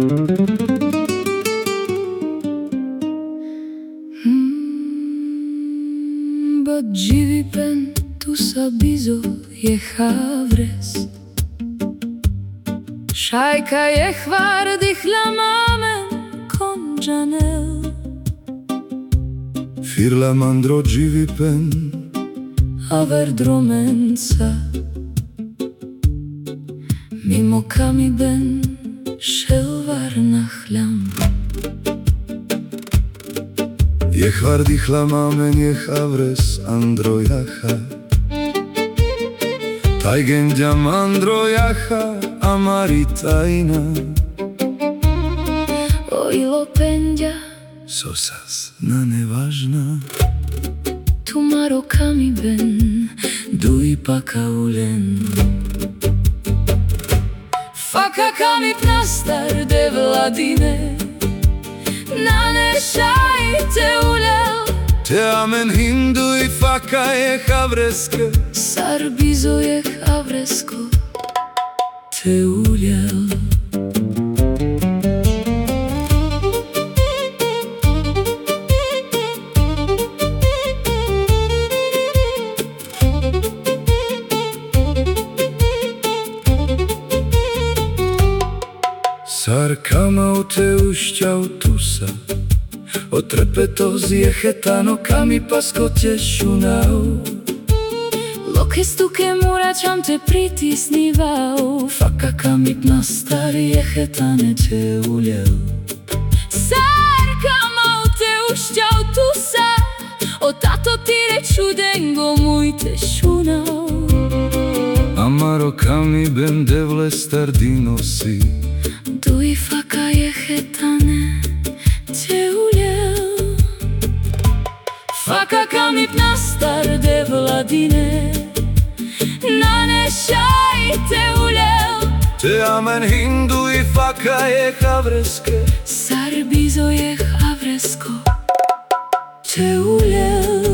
Givipen tu sabizo je havres Šajka je hvardih lamamen con Janel Firla mandro givipen Aver dromensa Mimo kami ben Šelvar nachlam Je hvardih lamamen je havres androjaha Tajgendjam androjaha amaritajna Ojlo pendja Sosas na nevažna Tumaro kami ben Duj pakaulen Faka kami pnastar de vladine Nanešajte ulel Te amen hindu i faka je havreske Sarbizo je havresko Te uljel Sarkama u te ušćao tusa Otrepeto zjehetano kami pasko tješunao Lokestuke muračam te pritisnivao Faka kami pnastar jehetane te uljel Sarkama u te ušćao tusa O tato ti reču dengo muj te šunao Amaro kami ben devle stardinosi Duj faka jehetane te uljel Faka kami pnastar de vladine Nanešajte uljel Te amen hindu i faka je havreske Sarbizo je havresko Te uljel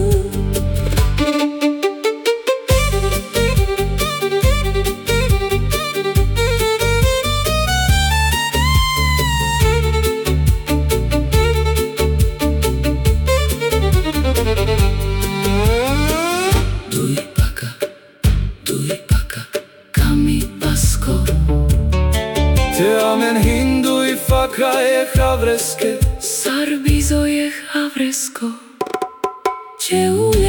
Te amen hindu i faka je havreske Sarbizo je havresko Te uljel